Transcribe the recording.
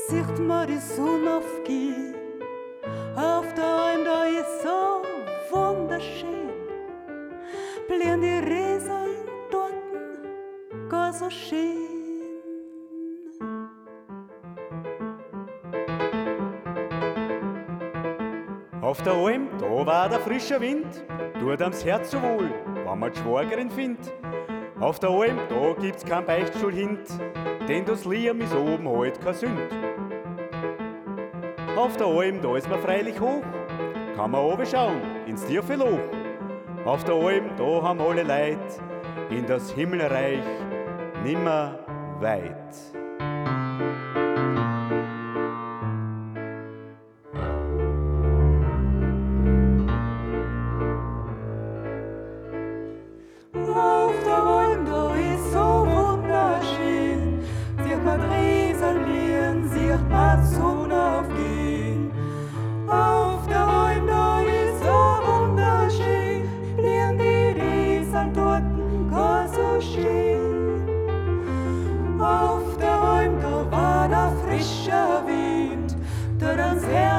sieht man die Sonne aufgehen. Auf der Alm, da ist so wunderschön. Blieben die Rieseln dort gar so schön. Auf der Alm, da war der frische Wind, tut am's Herz so wohl, wenn man die Schwagerin findet. Auf der Alm, da gibt's kein Beichtstuhl hint, denn das Leben ist oben halt kein Sünd. Auf der Alm, da ist man freilich hoch, kann man runterschauen ins tiefe Loch. Auf der Alm, da haben alle Leid in das Himmelreich nimmer weit. Auf der Alm, da ist so wunderschön. Sieht man Rieseln liegen, sieht man die Sonne aufgehen. Auf der Alm, da ist so wunderschön. Blieben die Rieseln dort gar so schön. Auf der Alm, da war der frische Wind, der ans Herz